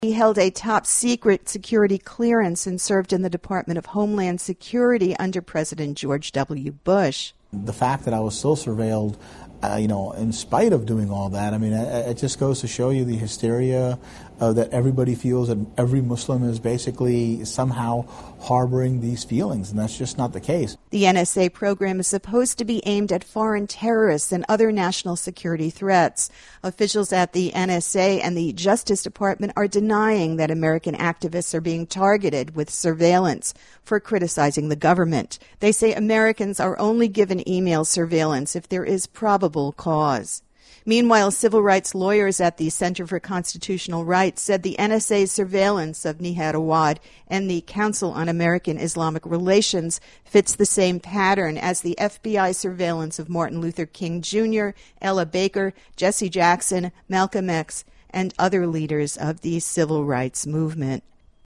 He held a top-secret security clearance and served in the Department of Homeland Security under President George W. Bush. The fact that I was still surveilled, in spite of doing all that, it just goes to show you the hysteria that everybody feels, that every Muslim is basically somehow harboring these feelings, and that's just not the case. The NSA program is supposed to be aimed at foreign terrorists and other national security threats. Officials at the NSA and the Justice Department are denying that American activists are being targeted with surveillance for criticizing the government. They say Americans are only given email surveillance if there is probable cause. Meanwhile, civil rights lawyers at the Center for Constitutional Rights said the NSA's surveillance of Nihad Awad and the Council on American Islamic Relations fits the same pattern as the FBI surveillance of Martin Luther King Jr., Ella Baker, Jesse Jackson, Malcolm X, and other leaders of the civil rights movement.